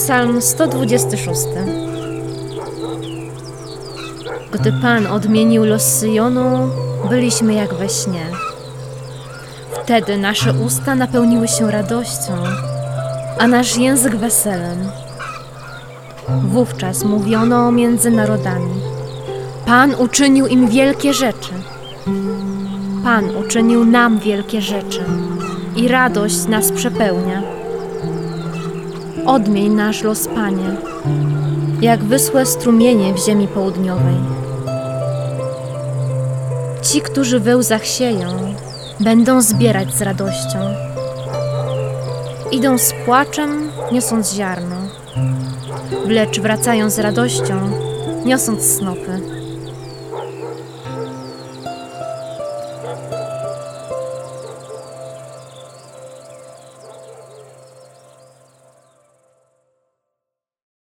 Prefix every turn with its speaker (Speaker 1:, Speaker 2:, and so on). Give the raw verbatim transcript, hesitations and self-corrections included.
Speaker 1: Psalm sto dwudziesty szósty. Gdy Pan odmienił los Syjonu, byliśmy jak we śnie. Wtedy nasze usta napełniły się radością, a nasz język weselem. Wówczas mówiono między narodami: Pan uczynił im wielkie rzeczy. Pan uczynił nam wielkie rzeczy i radość nas przepełnia. Odmień nasz los, Panie, jak wysłe strumienie w ziemi południowej. Ci, którzy we łzach sieją, będą zbierać z radością. Idą z płaczem, niosąc ziarno, lecz wracają z radością, niosąc snopy.